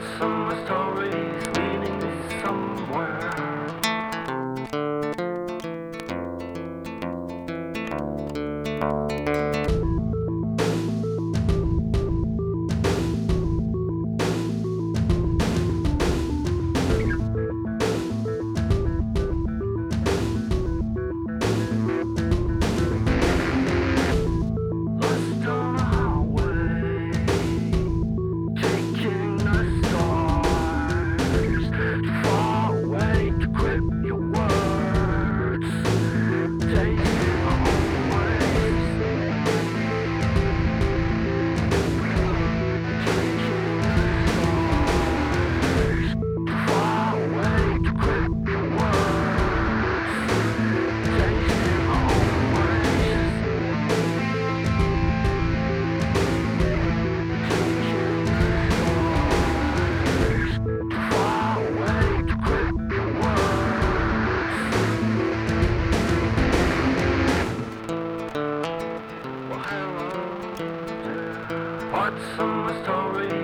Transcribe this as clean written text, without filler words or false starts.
some stories leading me somewhere. Lost on a highway, taking the stars, too far away to grip your words, taking my own ways, taking the stars, too far away to grip your words, taking my own ways. What's some story?